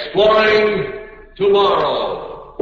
Exploring Tomorrow.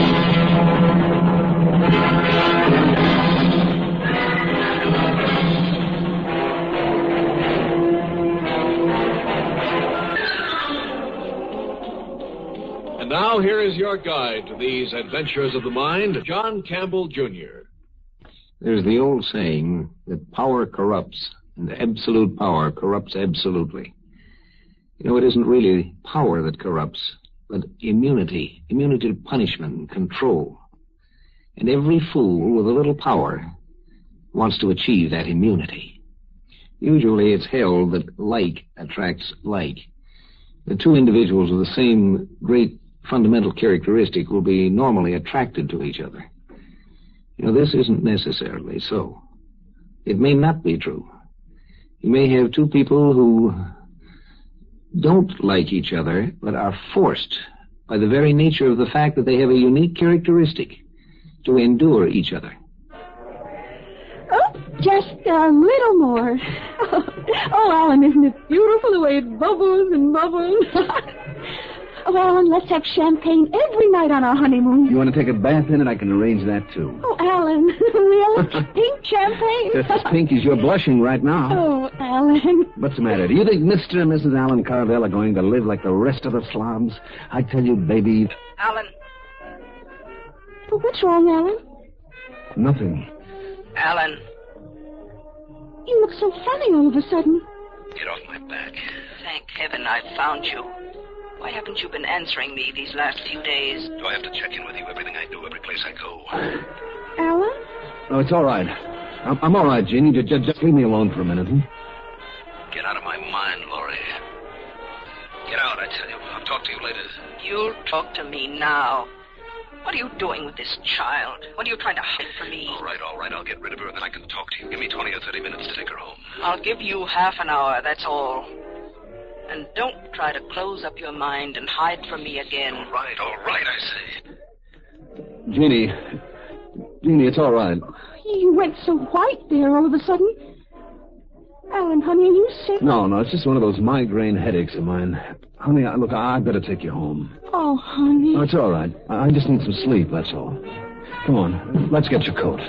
And now here is your guide to these adventures of the mind, John Campbell, Jr. There's the old saying that power corrupts, and absolute power corrupts absolutely. You know, it isn't really power that corrupts, but immunity to punishment and control. And every fool with a little power wants to achieve that immunity. Usually it's held that like attracts like. The two individuals with the same great fundamental characteristic will be normally attracted to each other. You know, this isn't necessarily so. It may not be true. You may have two people who don't like each other, but are forced by the very nature of the fact that they have a unique characteristic to endure each other. Oh, just a little more. Oh, Alan, isn't it beautiful the way it bubbles and bubbles? Oh, Alan, let's have champagne every night on our honeymoon. You want to take a bath in it? I can arrange that, too. Oh, Alan, really? Pink champagne? Just as pink as you're blushing right now. Oh, Alan. What's the matter? Do you think Mr. and Mrs. Alan Carvel are going to live like the rest of the slobs? I tell you, baby... Alan. Oh, what's wrong, Alan? Nothing. Alan. You look so funny all of a sudden. Get off my back. Thank heaven I found you. Why haven't you been answering me these last few days? Do I have to check in with you? Everything I do, every place I go. Alan? No, it's all right. I'm all right, Jeannie. Just leave me alone for a minute. Get out of my mind, Laurie. Get out, I tell you. I'll talk to you later. You'll talk to me now. What are you doing with this child? What are you trying to hide from me? All right. I'll get rid of her, and then I can talk to you. Give me 20 or 30 minutes to take her home. I'll give you half an hour, that's all. And don't try to close up your mind and hide from me again. All right, I say. Jeannie, it's all right. You went so white there all of a sudden. Alan, honey, are you sick? No, it's just one of those migraine headaches of mine. Honey, look, I'd better take you home. Oh, honey. No, it's all right. I just need some sleep, that's all. Come on, let's get your coat.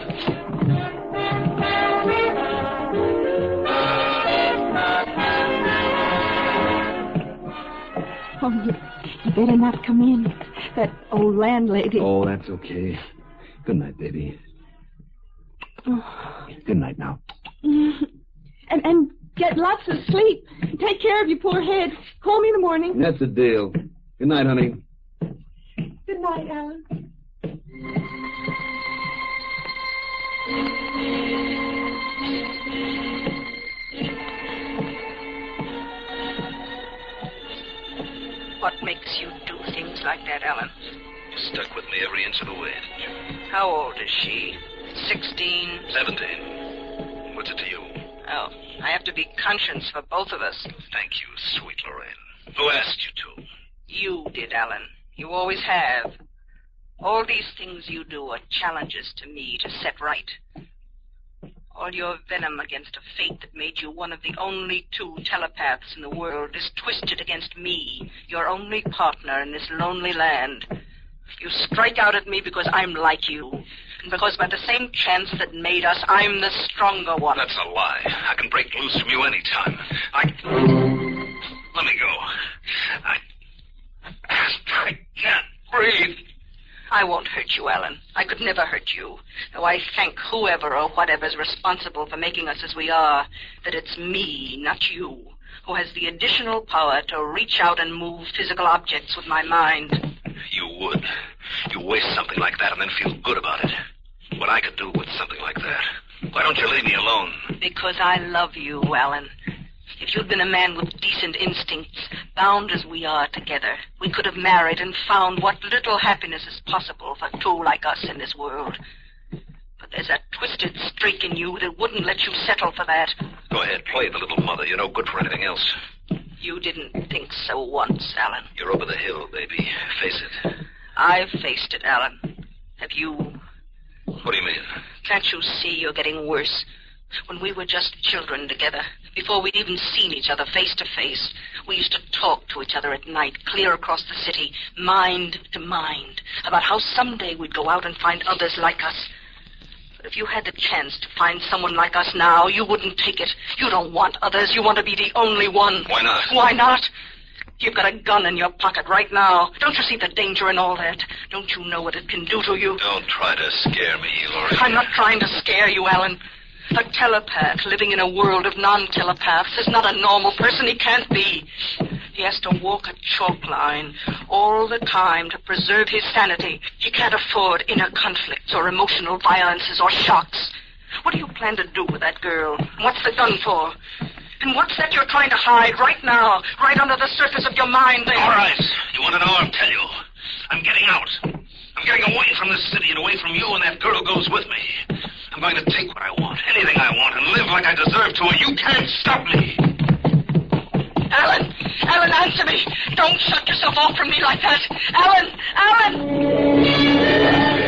Oh, you better not come in. That old landlady. Oh, that's okay. Good night, baby. Oh. Good night now. And get lots of sleep. Take care of your poor head. Call me in the morning. That's the deal. Good night, honey. Good night, Alan. What makes you do things like that, Alan? You stuck with me every inch of the way, didn't you? How old is she? 16? 17. What's it to you? Oh, I have to be conscience for both of us. Thank you, sweet Lorraine. Who asked you to? You did, Alan. You always have. All these things you do are challenges to me to set right. All your venom against a fate that made you one of the only two telepaths in the world is twisted against me, your only partner in this lonely land. You strike out at me because I'm like you, and because by the same chance that made us, I'm the stronger one. That's a lie. I can break loose from you anytime. Let me go. I can't breathe. I won't hurt you, Alan. I could never hurt you. Though I thank whoever or whatever's responsible for making us as we are, that it's me, not you, who has the additional power to reach out and move physical objects with my mind. You would. You waste something like that and then feel good about it. What I could do with something like that. Why don't you leave me alone? Because I love you, Alan. If you'd been a man with decent instincts, bound as we are together, we could have married and found what little happiness is possible for two like us in this world. But there's a twisted streak in you that wouldn't let you settle for that. Go ahead, play the little mother. You're no good for anything else. You didn't think so once, Alan. You're over the hill, baby. Face it. I've faced it, Alan. Have you? What do you mean? Can't you see you're getting worse? When we were just children together, before we'd even seen each other face to face, we used to talk to each other at night, clear across the city, mind to mind, about how someday we'd go out and find others like us. But if you had the chance to find someone like us now, you wouldn't take it. You don't want others. You want to be the only one. Why not? Why not? You've got a gun in your pocket right now. Don't you see the danger in all that? Don't you know what it can do to you? Don't try to scare me, Laurie. I'm not trying to scare you, Alan. A telepath living in a world of non-telepaths is not a normal person. He can't be. He has to walk a chalk line all the time to preserve his sanity. He can't afford inner conflicts or emotional violences or shocks. What do you plan to do with that girl? What's the gun for? And what's that you're trying to hide right now, right under the surface of your mind there? All right. You want to know? I'll tell you. I'm getting out. I'm getting away from this city and away from you, and that girl goes with me. I'm going to take what I want, anything I want, and live like I deserve to, and you can't stop me. Alan! Alan, answer me! Don't shut yourself off from me like that! Alan! Alan!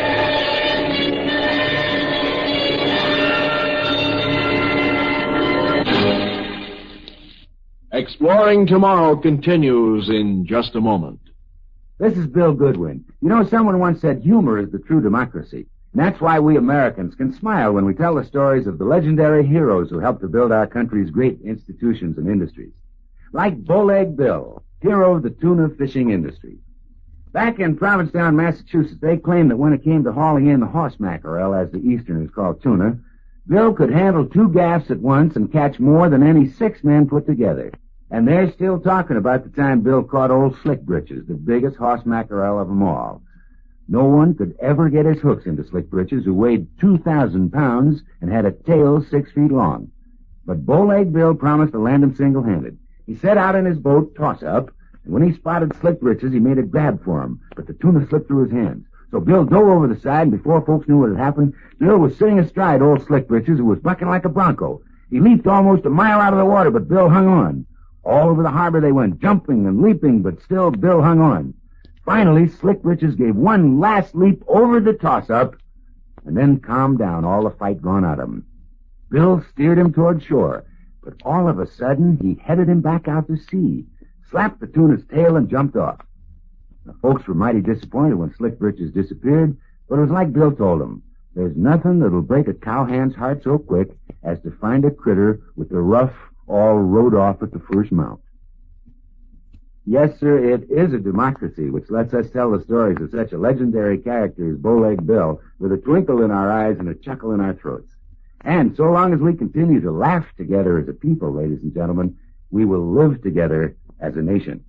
Exploring Tomorrow continues in just a moment. This is Bill Goodwin. You know, someone once said humor is the true democracy. And that's why we Americans can smile when we tell the stories of the legendary heroes who helped to build our country's great institutions and industries. Like Bowleg Bill, hero of the tuna fishing industry. Back in Provincetown, Massachusetts, they claimed that when it came to hauling in the horse mackerel, as the Easterners call tuna, Bill could handle 2 gaffs at once and catch more than any 6 men put together. And they're still talking about the time Bill caught old Slick Britches, the biggest horse mackerel of them all. No one could ever get his hooks into Slick Britches, who weighed 2,000 pounds and had a tail 6 feet long. But Bowleg Bill promised to land him single-handed. He set out in his boat, toss-up, and when he spotted Slick Britches, he made a grab for him, but the tuna slipped through his hands. So Bill dove over the side, and before folks knew what had happened, Bill was sitting astride old Slick Britches, who was bucking like a bronco. He leaped almost a mile out of the water, but Bill hung on. All over the harbor they went, jumping and leaping, but still Bill hung on. Finally, Slick Britches gave one last leap over the toss-up, and then calmed down, all the fight gone out of him. Bill steered him toward shore, but all of a sudden he headed him back out to sea, slapped the tuna's tail, and jumped off. The folks were mighty disappointed when Slick Britches disappeared, but it was like Bill told them. There's nothing that'll break a cowhand's heart so quick as to find a critter with the rough all rode off at the first mount. Yes, sir, it is a democracy which lets us tell the stories of such a legendary character as Bowleg Bill with a twinkle in our eyes and a chuckle in our throats. And so long as we continue to laugh together as a people, ladies and gentlemen, we will live together as a nation.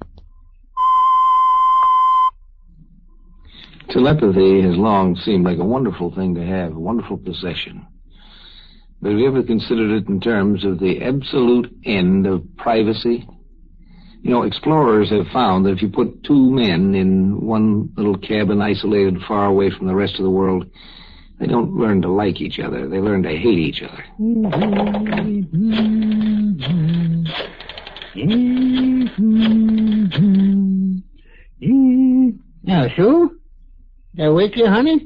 Telepathy has long seemed like a wonderful thing to have, a wonderful possession. But have you ever considered it in terms of the absolute end of privacy? You know, explorers have found that if you put 2 men in one little cabin isolated far away from the rest of the world, they don't learn to like each other. They learn to hate each other. Now, Sue? Did I wake you, honey?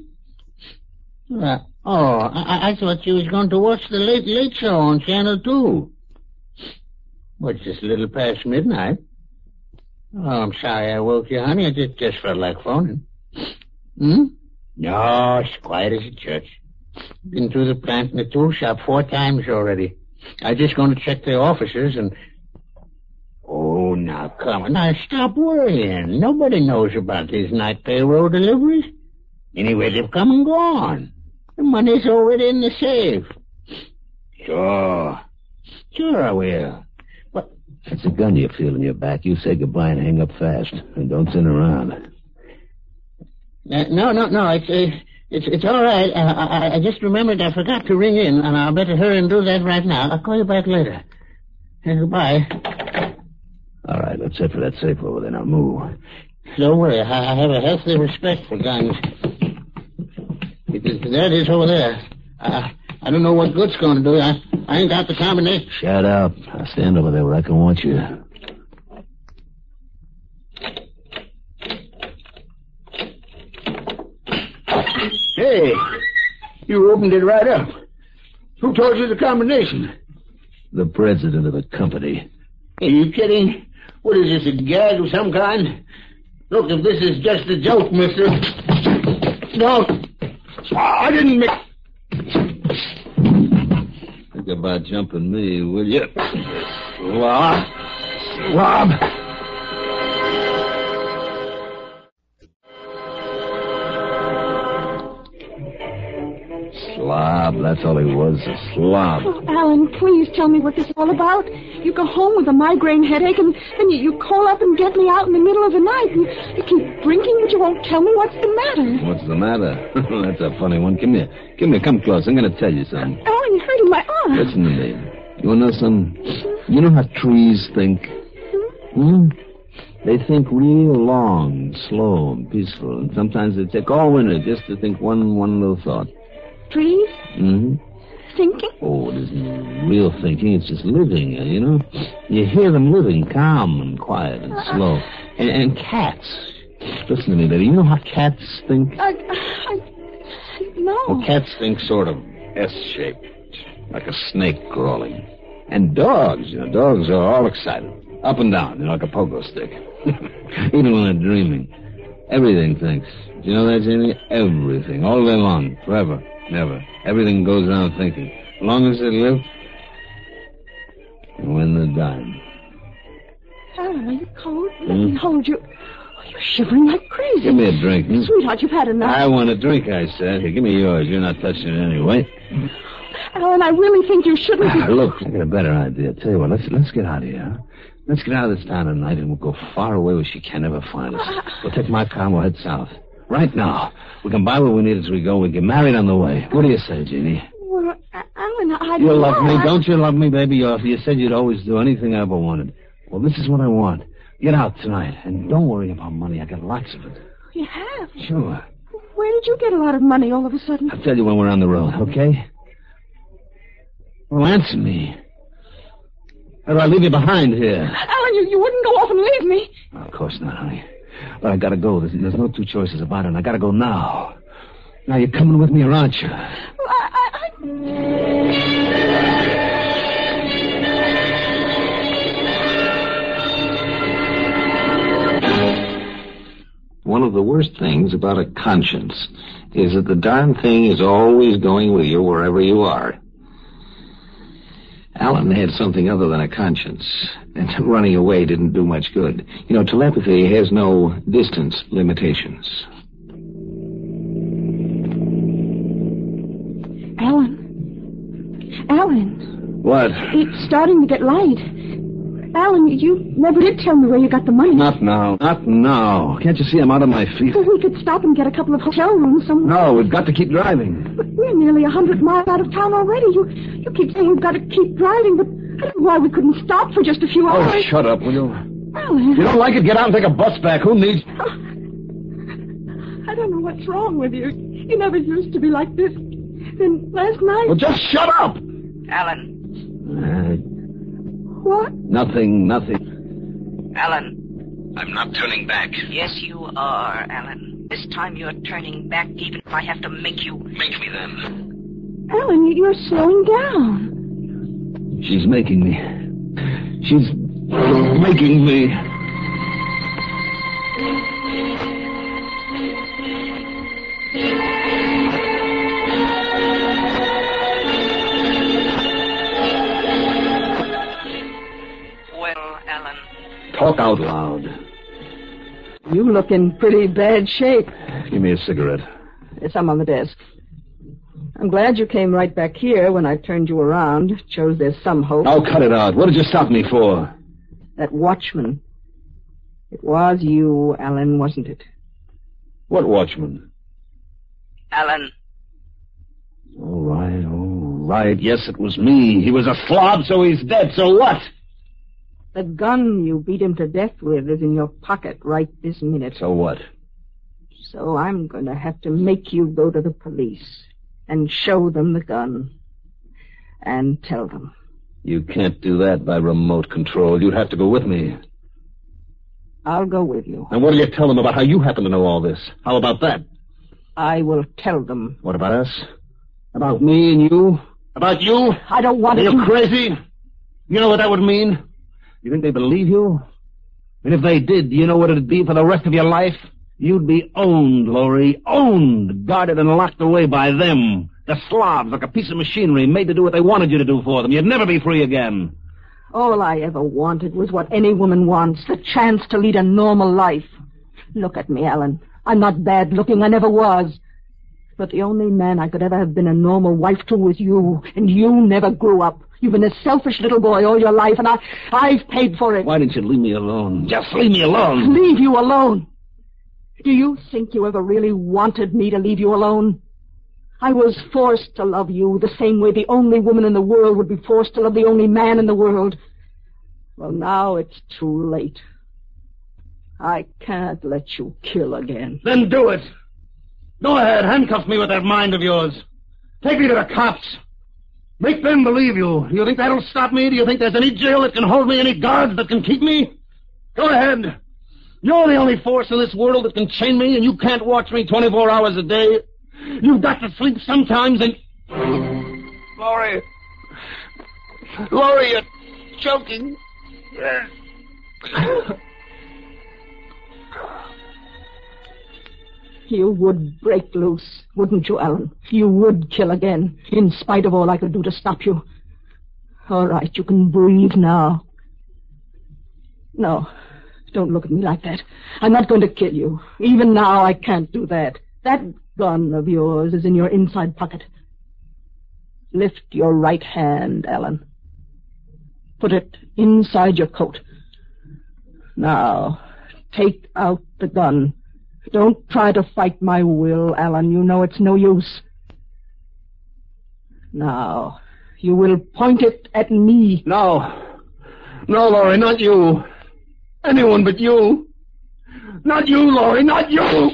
I thought you was going to watch the Late Show on Channel 2. Well, it's just a little past midnight. Oh, I'm sorry I woke you, honey. I just felt like phoning. No, it's quiet as a church. Been through the plant and the tool shop 4 times already. I'm just going to check the offices and... Oh, now, come on. Now, stop worrying. Nobody knows about these night payroll deliveries. Anyway, they've come and gone. The money's already in the safe. Sure I will. What? That's a gun you feel in your back. You say goodbye and hang up fast. And don't sit around. No. It's all right. I just remembered I forgot to ring in, and I'll better hurry and do that right now. I'll call you back later. Goodbye. All right, let's head for that safe over there. Now move. Don't worry. I have a healthy respect for guns. There it is over there. I don't know what good's going to do. I ain't got the combination. Shut up. I'll stand over there where I can watch you. Hey, you opened it right up. Who told you the combination? The president of the company. Are you kidding? What is this, a gag of some kind? Look, if this is just a joke, mister... No, I didn't make... Think about jumping me, will you? Slob. Slob, that's all he was, a slob. Oh, Alan, please tell me what this is all about. You go home with a migraine headache, and then you call up and get me out in the middle of the night. You keep drinking, but you won't tell me what's the matter. What's the matter? That's a funny one. Come here, come close. I'm going to tell you something. Alan, you're hurting my arm. Listen to me. You want to know something? You know how trees think? They think real long, slow, and peaceful, and sometimes they take all winter just to think one little thought. Trees? Thinking? Oh, it isn't real thinking. It's just living, you know? You hear them living, calm and quiet and slow. And cats. Listen to me, baby. You know how cats think? No. Well, cats think sort of S-shaped, like a snake crawling. And dogs, dogs are all excited. Up and down, like a pogo stick. Even when they're dreaming. Everything thinks. Do you know that, Janie? Everything. All day long. Forever. Never. Everything goes around thinking. As long as they live, and when they're dying. Alan, are you cold? Let me hold you. Oh, you're shivering like crazy. Give me a drink. Sweetheart, you've had enough. I want a drink, I said. Here, give me yours. You're not touching it anyway. Alan, I really think you shouldn't be... Look, I got a better idea. Tell you what, let's get out of here, huh? Let's get out of this town tonight, and we'll go far away where she can never find us. We'll take my car and we'll head south. Right now. We can buy what we need as we go. We get married on the way. What do you say, Jeannie? Well, Alan, I... You love me, don't you love me, baby? You said you'd always do anything I ever wanted. Well, this is what I want. Get out tonight, and don't worry about money. I got lots of it. You have? Sure. Where did you get a lot of money all of a sudden? I'll tell you when we're on the road, okay? Well, answer me. Or do I leave you behind here? Alan, you wouldn't go off and leave me. Oh, of course not, honey. But I gotta go. There's no two choices about it, and I gotta go now. Now, you're coming with me, or aren't you? One of the worst things about a conscience is that the darn thing is always going with you wherever you are. Alan had something other than a conscience, and running away didn't do much good. Telepathy has no distance limitations. Alan. What? It's starting to get light. Alan, you never did tell me where you got the money. Not now. Can't you see I'm out on my feet? Well, we could stop and get a couple of hotel rooms somewhere. No, we've got to keep driving. But we're nearly 100 miles out of town already. You keep saying we've got to keep driving, but I don't know why we couldn't stop for just a few hours. Oh, shut up, will you? Alan. You don't like it? Get out and take a bus back. Who needs... I don't know what's wrong with you. You never used to be like this. Then last night... Well, just shut up! Alan. What? Nothing. Alan. I'm not turning back. Yes, you are, Alan. This time you're turning back, even if I have to make you. Make me then. Alan, you're slowing down. She's making me. She's making me. Talk out loud. You look in pretty bad shape. Give me a cigarette. There's some on the desk. I'm glad you came right back here when I turned you around. Shows there's some hope. Oh, cut it out. What did you stop me for? That watchman. It was you, Alan, wasn't it? What watchman? Alan. All right. Yes, it was me. He was a slob, so he's dead. So what? The gun you beat him to death with is in your pocket right this minute. So what? So I'm going to have to make you go to the police and show them the gun and tell them. You can't do that by remote control. You'd have to go with me. I'll go with you. And what do you tell them about how you happen to know all this? How about that? I will tell them. What about us? About me and you? About you? I don't want Are to. you crazy? You know what that would mean? You think they believe you? And if they did, do you know what it'd be for the rest of your life? You'd be owned, Laurie. Owned, guarded and locked away by them. The Slavs, like a piece of machinery made to do what they wanted you to do for them. You'd never be free again. All I ever wanted was what any woman wants, the chance to lead a normal life. Look at me, Alan. I'm not bad looking. I never was. But the only man I could ever have been a normal wife to was you, and you never grew up. You've been a selfish little boy all your life, and I've paid for it. Why didn't you leave me alone? Just leave me alone. Leave you alone? Do you think you ever really wanted me to leave you alone? I was forced to love you the same way the only woman in the world would be forced to love the only man in the world. Well, now it's too late. I can't let you kill again. Then do it. Go ahead, handcuff me with that mind of yours. Take me to the cops. Make them believe you. Do you think that'll stop me? Do you think there's any jail that can hold me, any guards that can keep me? Go ahead. You're the only force in this world that can chain me, and you can't watch me 24 hours a day. You've got to sleep sometimes, and... Laurie, you're choking. You would break loose, wouldn't you, Alan? You would kill again, in spite of all I could do to stop you. All right, you can breathe now. No, don't look at me like that. I'm not going to kill you. Even now, I can't do that. That gun of yours is in your inside pocket. Lift your right hand, Alan. Put it inside your coat. Now, take out the gun. Don't try to fight my will, Alan. You know it's no use. Now, you will point it at me. No, Laurie, not you. Anyone but you. Not you, Laurie, not you!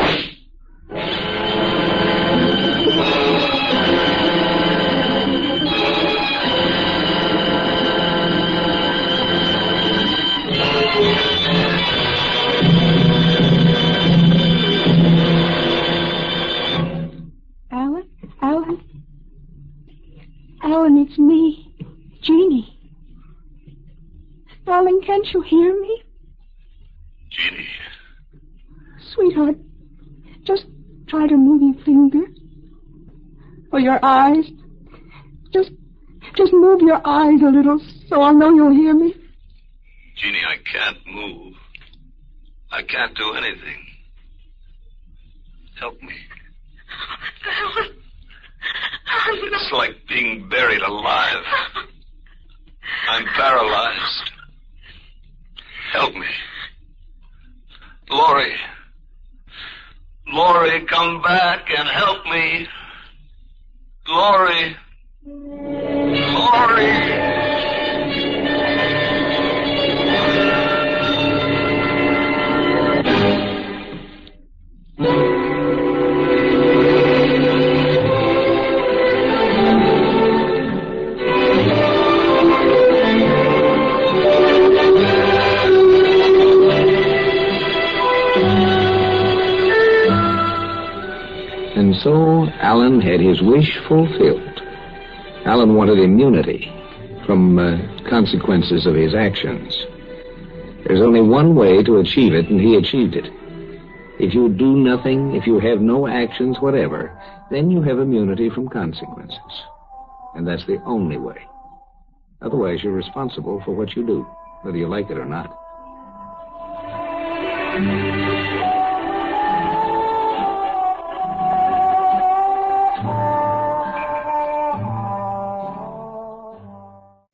Alan, it's me, Jeannie. Darling, can't you hear me? Jeannie. Sweetheart, just try to move your finger. Or your eyes. Just move your eyes a little so I'll know you'll hear me. Jeannie, I can't move. I can't do anything. Help me. Alan. It's like being buried alive. I'm paralyzed. Help me. Laurie, come back and help me. Laurie. And so Alan had his wish fulfilled. Alan wanted immunity from consequences of his actions. There's only one way to achieve it, and he achieved it. If you do nothing, if you have no actions whatever, then you have immunity from consequences. And that's the only way. Otherwise, you're responsible for what you do, whether you like it or not.